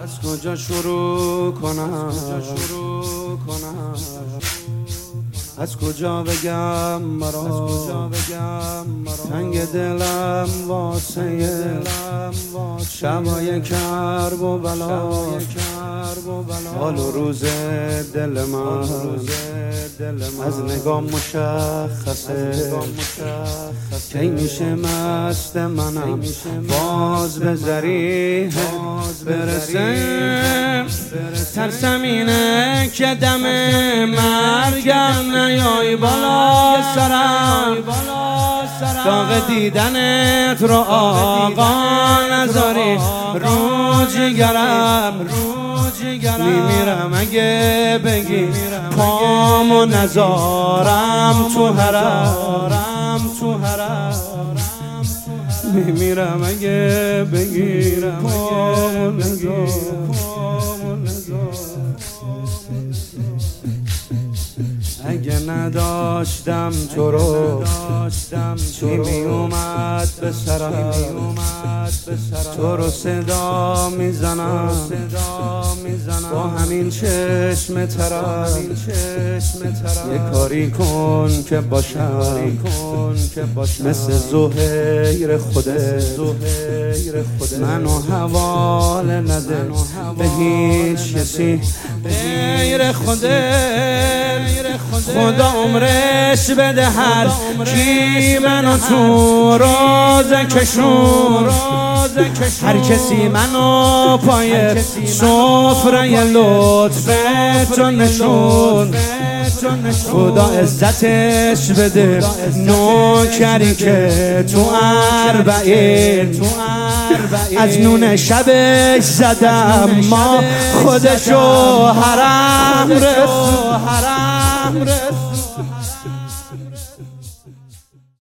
از کجا شروع کنم از کجا بگم مرا تنگ دلم واسه شبای کرب و بلا حال و روز دل من از نگاه مشخصه کی میشه مست منم باز به ذریح برسم ترسم اینه که دم مرگم نیای بالا سرم داغ دیدنت رو آقا نذاری رو جگرم میمیرم اگه بگی پامو نذارم تو حرم میمیرم اگه بگی پامو نذارم اگه نداشتم تو رو چی می اومد به سرم تو رو صدا میزنم با همین چشم ترم یه کاری کن که باشم مثل زهیر خودت منو حواله نده به هیچ کسی غیر خودت خدا عمرش بده هر کی منو تو روزه کشون هر کسی منو پای سفره لطف تو نشون خدا عزتش بده نوکری که تو اربعین از نون شبش زدم ما خودشو حرم رسون